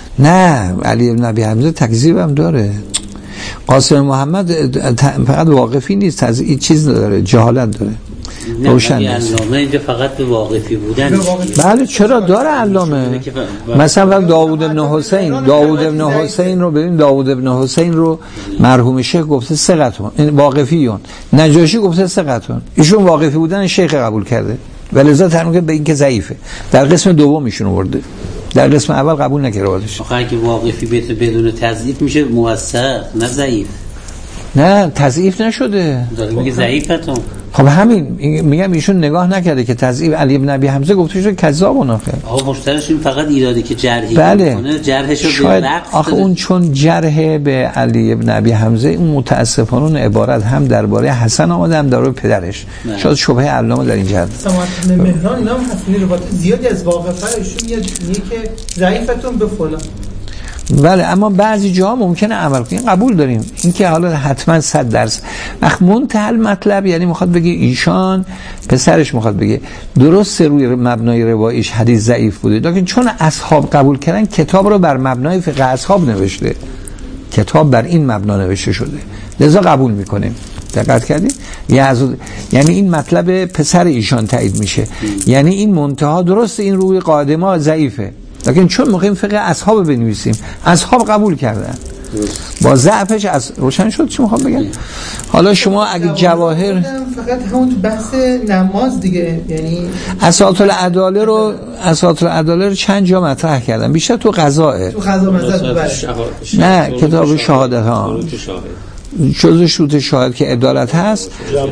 نه علی ابن ابی حمزه تکذیب هم داره. قاسم محمد فقط واقفی نیست، از این چیز داره، جهالت داره. روشن نیست. علامه اینجا فقط به واقفی بودن. بله چرا داره علامه. مثلا داوود ابن حسین داوود ابن حسین رو ببین، داوود ابن حسین رو مرحوم شیخ گفته ثقتون، این واقفیون. نجاشی گفته ثقتون، ایشون واقفی بودن شیخ قبول کرده ولذا ترمیم به این که ضعیفه. در قسم دوم ایشون آورده، در قسم اول قبول نکرده بودش. آخه اگه واقفی بدون تضعیف میشه موثق نه ضعیف. نه تضعیف نشده، داره میگه ضعیفتون. خب همین میگم ایشون نگاه نکرده که تضعیف. علی ابن ابی حمزه گفته شده کذاب و ناخر. آقا مشترش این فقط ایراده که جرحی بله. کنه، جرحشو به وقت. آخه اون چون جرح به علی ابن ابی حمزه اون متاسفانه اون عبارت هم درباره حسن آمده هم درباره پدرش. نه. شاید شبهه علامه در این جهت. سماعت مهران اینا هم حسنی روایت زیادی از واقفه ایشون میاد میگه که ضعیفتون به فلان. بله اما بعضی جاها ممکنه عمل کنیم، قبول داریم این که حالا حتما صد درصد وقت منتهی مطلب، یعنی میخواد بگه ایشان پسرش میخواد بگه درست روی مبنای روایش حدیث ضعیف بوده، لیکن چون اصحاب قبول کردن کتاب رو بر مبنای فقه اصحاب نوشته، کتاب بر این مبنا نوشته شده لذا قبول میکنیم. دقت کردید؟ یعنی این مطلب پسر ایشان تایید میشه، یعنی این منتها درست این روی قادمه ضعیفه، لیکن چون میخوایم فقه اصحاب بنویسیم اصحاب قبول کردن با ضعفش. از روشن شد چی میخوام بگم؟ حالا شما اگه جواهر فقط همون تو بحث نماز دیگه، یعنی اساس العداله رو اساس العداله رو چند جا مطرح کردن، بیشتر تو قضاء تو قضا مذهب. نه کتاب شهادت ها جزء شروط شاهد که عدالت هست،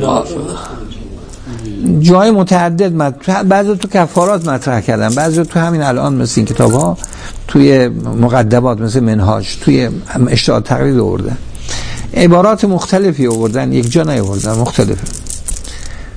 جای متعدد مطرح، بعضی تو کفارات مطرح کردن، بعضی تو همین الان مثل این کتاب ها توی مقدمات مثل منهاج توی اشتهاد تقلید آوردن، عبارات مختلفی آوردن، یک جا نیاوردن، مختلفه.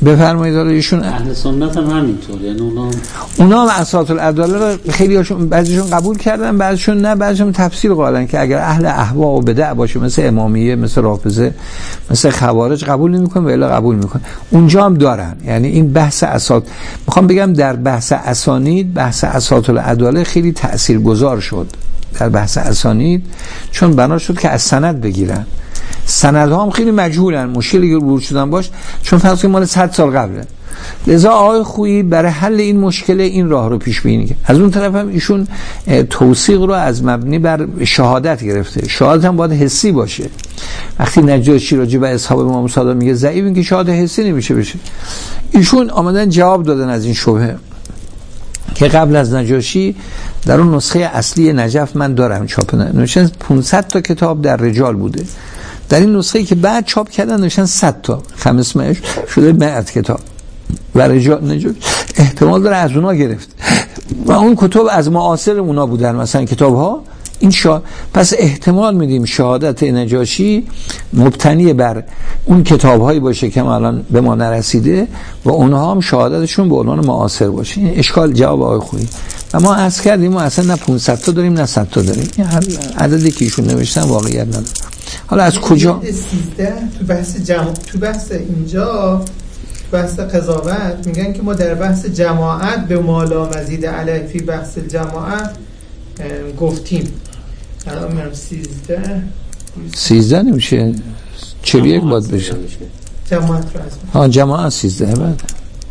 بفرمایید. داره ایشون اهل سنت هم همینطور، یعنی اونا اونا هم اساس العداله رو خیلی هاشون بعضیشون قبول کردن، بعضیشون نه، بعضیشون تفسیر قائلن که اگر اهل اهوا و بدع باشه مثل امامیه، مثل رافضه، مثل خوارج قبول نمیکنه و الا قبول میکنه. اونجا هم دارن. یعنی این بحث اساس، میخوام بگم در بحث اسانید بحث اساس العداله خیلی تاثیرگذار شد در بحث اسانید، چون بنا شد که از سند بگیرن. سندها هم خیلی مجهولن، مشکلی که ورود شدن باش، چون فرض کنید مال صد سال قبله. لذا آقای خویی برای حل این مشکل این راه رو پیش بینی کرد. از اون طرف هم ایشون توثیق رو از مبنی بر شهادت گرفته. شهادت هم باید حسی باشه. وقتی نجاشی راجع به اصحاب امام صادق میگه ضعیف، این که شهادت حسی نمیشه بشه. ایشون آمدن جواب دادن از این شبهه که قبل از نجاشی در اون نسخه اصلی نجف من دارم چاپ نوشتن پانصد تا کتاب در رجال بوده. در این نسخه‌ای که بعد چاپ کردن نوشتن صد تا، خمس مش شده مئة کتاب و رجال نجاشی احتمال داره از اونا گرفت و اون کتاب از معاصر اونا بودن، مثلا کتاب ها این شا... پس احتمال میدیم شهادت نجاشی مبتنی بر اون کتاب هایی باشه که ما الان به ما نرسیده و اونها هم شهادتشون به عنوان معاصر باشه. این اشکال جواب آقای خویی. و ما عرض کردیم ما اصلا نه پانصد تا داریم نه صد تا داریم، این عددی که ایشون نوشتن واقعیت نداره. حالا از کجا سیزده تو بحث جمع... تو بحث اینجا بحث قضاوت میگن که ما در بحث جماعت به مالا مزید علیه فی بحث جماعت گفتیم. الان میرم سیزده سیزده نمیشه چهل و یک باید بشه جماعت رو از ها جماعت سیزده. بعد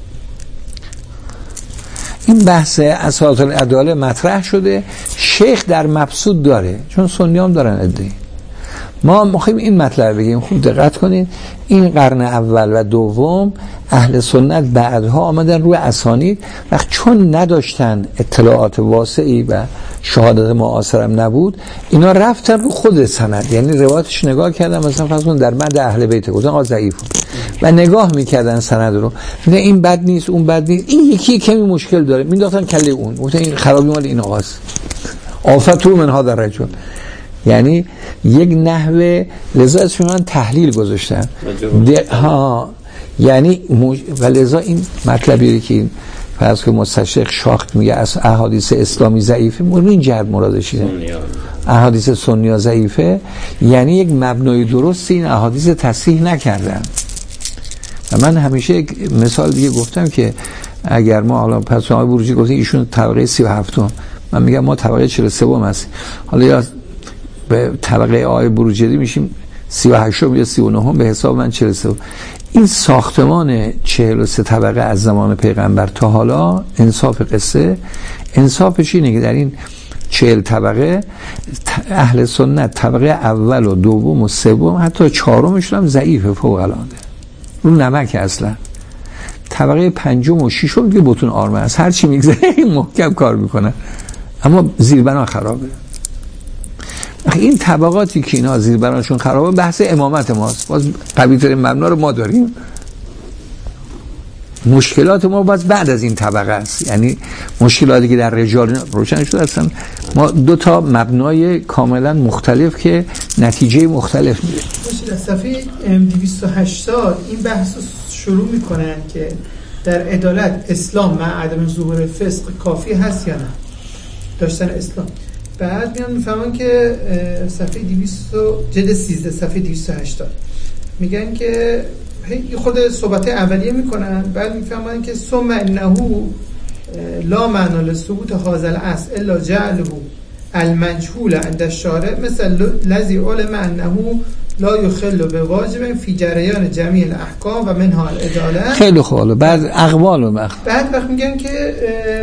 این بحث اساس العداله مطرح شده، شیخ در مبسوط داره، چون سنی هم دارن ادعی. ما میخوایم این مطلب بگیم، خوب دقت کنید، این قرن اول و دوم اهل سنت بعدها آمدن روی اسانید و چون نداشتن اطلاعات واسعی و شهادت معاصرم نبود، اینا رفتن رو خود سند، یعنی روایتش نگاه کردن، مثلا فرض کن در مد اهل بیت گفتن آقا ضعیف و نگاه میکردن سند رو، نه این بد نیست اون بد نیست، این یکی کمی مشکل داره، مینداختن کله اون، گفتن این خرابی مال این آقاست، آفت رو منها در رجل. یعنی یک نحوه لذا اسمشون تحلیل گذاشتن ها، یعنی مج... و لذا این مطلبی که این فرض که مستشرق شاخت میگه از احادیث اسلامی ضعیفه، مورد این جهت مرادشه احادیث سنی ضعیفه، یعنی یک مبنای درست این احادیث تصحیح نکردن. و من همیشه یک مثال دیگه گفتم که اگر ما حالا پس آقای بروجی گفتن ایشون طبقه سی و هفتم، من میگم ما طبقه چهل و سوم هستیم، حالا یا به طبقه آقای بروجردی میشیم سی و هشتم یا سی و نهم، به حساب من چهل و سه. این ساختمان چهل و سه طبقه از زمان پیغمبر تا حالا، انصاف قصه انصافش اینه که در این چهل طبقه اهل سنت طبقه اول و دوم و سوم حتی چهارمشون هم ضعیف فوق العاده رو نمک، اصلا طبقه پنجم و ششم دیگه بتون آرمه است، هر چی میگذره محکم کار میکنن اما زیربنا خرابه. این طبقاتی که اینا زیربناشون خرابه بحث امامت ماست، باز قوی ترین مبنا رو ما داریم، مشکلات ما باز بعد از این طبقه است، یعنی مشکلاتی که در رجال روشن شده اصلا ما دو تا مبنای کاملا مختلف که نتیجه مختلف میده. در صفحه دویست و هشتاد این بحث رو شروع میکنن که در عدالت اسلام مع عدم ظهور فسق کافی هست یا نه، داشتن اسلام. بعد میان میفهمن که صفحه دویست جلد سیزده صفحه دویست و هشتاد میگن که خود صحبت اولیه میکنن، بعد میفهمن که ثم انه لا معنی لثبوت هذا الاصل الا جعله المجهول عند الشارع مثل الذي علم انه لا يخل بواجب في جریان جميع الاحکام و منها العداله. خیلی خوبه. بعد اقوال و بعد بعد وقت میگن که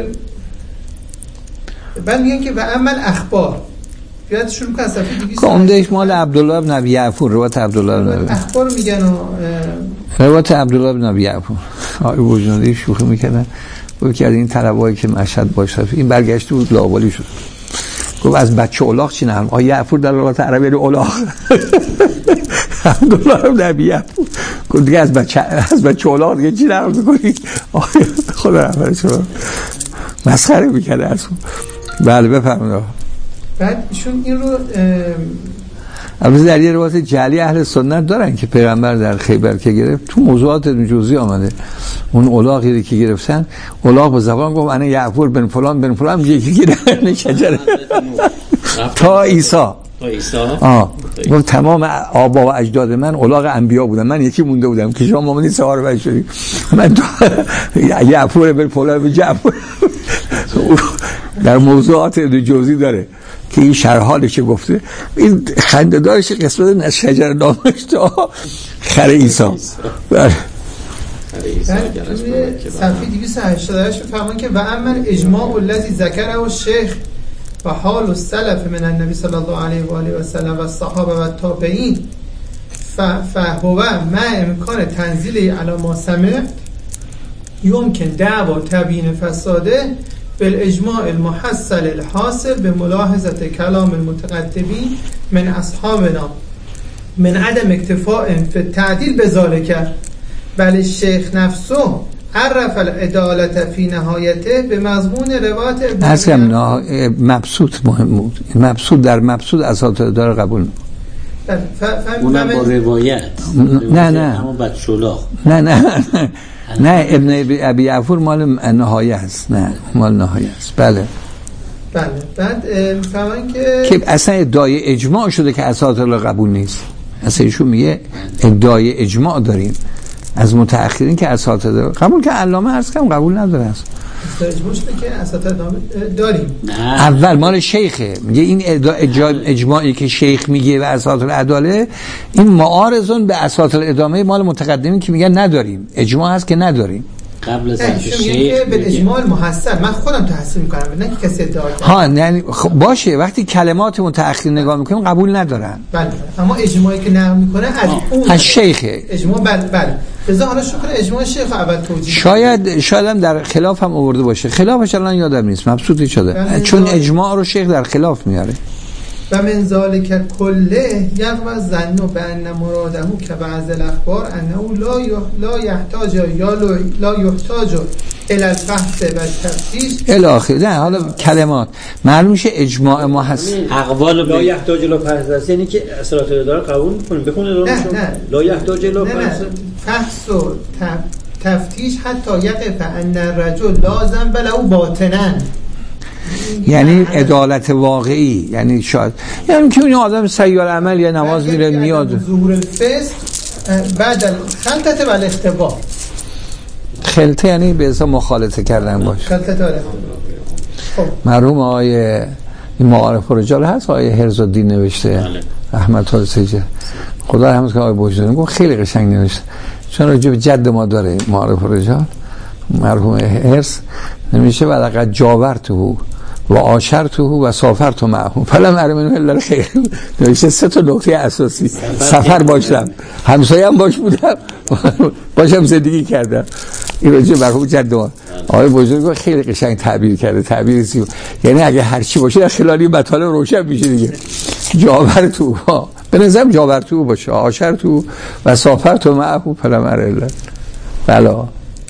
بعد میگن که و عمل اخبار بیاد شروع کنه صفحه دویست که عمدهش مال عبدالله بن ابی یعفور، روایت عبدالله بن ابی اخبار میگن و روایت عبدالله بن ابی یعفور. آقای وجودی شوخی میکردن، گفت که از این طلبایی که مشهد باشه این برگشته بود لاوالی شد، گفت از بچه الاغ چی نرم آقای یعفور در لغت عربی الاغ عبدالله بن ابی یعفور گفت دیگه از بچه از بچه الاغ دیگه چی نرم بکنی، آقای خدا رحمتش کنه مسخره میکرده از اون. بله بفرمایید. بعد ایشون این رو البته در یه روایت جعلی اهل سنت دارن که پیغمبر در خیبر که گرفت تو موضوعات جزئی آمده، اون الاغی که گرفتن، الاغ به زبان گفت انا یعفور بن فلان بن فلان، یکی گرفتن شجره تا عیسی تا عیسی آه گفت تمام آبا و اجداد من الاغ انبیا بودن، من یکی مونده بودم که شما مامونی سوار بش شدی، من یعفور بن فلان بن جعفر. در موضوعات جزئی داره که این شرح حالش گفته. این خنده‌دارش قسمت از شجر دامش تا خر عیسی. بله. صفحه دویست و هشتاد و هشت فرمان که و امن اجماع الذی ذکره الشیخ و حال السلف من النبی صلی الله علیه و آله و سلم و الصحابه و التابعین فهو مع امکان تنزیل علی ما سمع یمکن دعوا تبیین فساده بالاجماع المحصل الحاصل به ملاحظه کلام المتقدمین من اصحابنا من عدم اکتفاء فی التعدیل بذالک، بل الشیخ نفسه عرف العدالت فی نهایته به مضمون روایت ابن مبسوط مهم بود. مبسوط در مبسوط اساطیر داره قبول اونم با روایت نه نه اما بعد شلاخ نه نه نه ابن ابی یعفور مال نهایه است، نه مال نهایه است. بله بله. بعد فهمن که که اصلا ادعای اجماع شده که اساطیر قبول نیست. اصلا ایشون میگه ادعای اجماع داریم از متأخرین که اساطیر قبول، که علامه عرض کردم قبول نداره است. اجماع شده که اساطیر داریم. اول مال شیخه، میگه این اجماعی که شیخ میگه و اساطیر عداله این معارضون به اساطیر ادامه مال متقدمین که میگن نداریم. اجماع هست که نداریم. قبل از شیخ به اجماع المحصل من خودم تحصیل میکنم، نه که کسی ادعا کنه. ها یعنی خب باشه، وقتی کلمات متأخرین نگاه میکنیم قبول ندارن. بله اما اجماعی که نقل میکنه از اون از شیخه. اجماع بله بله. لذا حالا شکر اجماع شیخ اول توجیه. شاید شاید هم در خلاف هم آورده باشه. خلافش الان یادم نیست. مبسوطی شده. چون اجماع رو شیخ در خلاف میاره. و من ذالک کله یقوى ظن بان مراده که بعض الاخبار انه لا لا یحتاج یا لا یحتاج الى الفحص و التفتیش الی آخر. نه حالا کلمات معلوم میشه اجماع محصل اقوال لا یحتاج الى فحص، یعنی که اساطیر داره قبول میکنیم بخونه نه نه لا یحتاج الى فحص و تفتیش حتی یقف ان الرجل لازم بلو باطنا، یعنی عدالت واقعی، یعنی شاید یعنی که این آدم سیال عمل یا نماز میره میاد ظهور الفسق بعد الخلطه و الاختبار. خلطه یعنی به حساب مخالطه کردن باشه. خلطه و الاختبار. مرحوم آقای این معارف رجال هست، آقای هرزالدین نوشته رحمت الله سیجه، خدا رحمت کنه. آقای بوجدانی گفت خیلی قشنگ نوشته، چون راجع به جد ما داره معارف رجال. مرحوم هرس نمیشه ولقد جاورته و عاشرته و سافرت معه فلم ارمنه الا الخیر. نوشته سه تا نکته اساسی: سفر باشم، همسایم باش بودم، باشم زندگی کردم. این راجع به مرحوم جد ما آقای بزرگ خیلی قشنگ تعبیر کرده، تعبیر سی. یعنی اگه هر چی باشه در خلال مطالب روشن میشه دیگه. جاورته به نظرم جاورته باشه، عاشرته و سافرت معه فلم ارمنه بلا.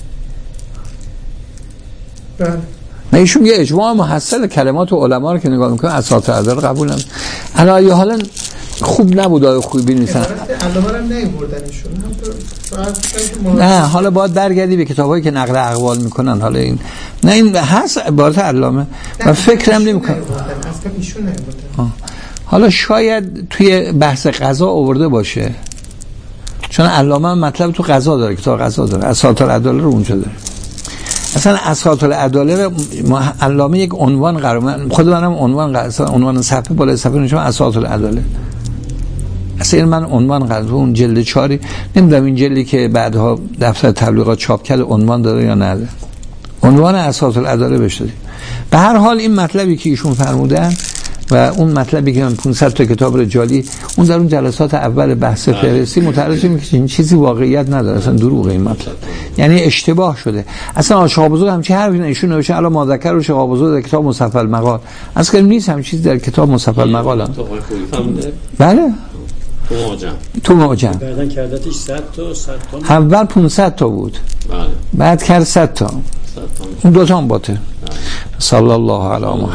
بله. نه ایشون یه اجماع محصل کلمات و علما رو که نگاه میکنه اساطیر عدالت قبول نمیکنه. الان حالا خوب نبود آقای خوبی نیستن. علما رو نمیبردنشون. نه حالا باید برگردی به کتابایی که نقل اقوال میکنن. حالا این نه این هست عبارت علامه و فکرم نمیکنه. اصلا ایشون نمیبردن. حالا شاید توی بحث قضا آورده باشه. چون علامه مطلب تو قضا داره، کتاب قضا داره، اساطیر عدالت رو اونجا داره. اصلا اساطیر عدالت علامه یک عنوان قرار، من خود منم عنوان قرار، عنوان صفحه بالای صفحه نشون اساطیر عدالت. اصلا من عنوان قرار اون جلد چهاری، نمیدونم این جلدی که بعدها دفتر تبلیغات چاپ کرد عنوان داره یا نه. عنوان اساطیر عدالت بهش دادیم. به هر حال این مطلبی که ایشون فرمودن و اون مطلبی که من پانصد تا کتاب رجالی اون در اون جلسات اول بحث فهرستی متعرض میشه که این چیزی واقعیت نداره، اصلا دروغه این مطلب، یعنی اشتباه شده. اصلا آشقا بزرگ همچین حرفی ایشون نوشته الان ما ذکر رو شقا بزرگ در کتاب مصفى المقال اصلا نیست، هم چیزی در کتاب مصفى المقال هم. بله تو معجم تو معجم بعدن کردتش صد تا صد تا اول پانصد تا بود. بله بعد کرد صد تا. اون دو تا هم باطل. صلی الله علی محمد.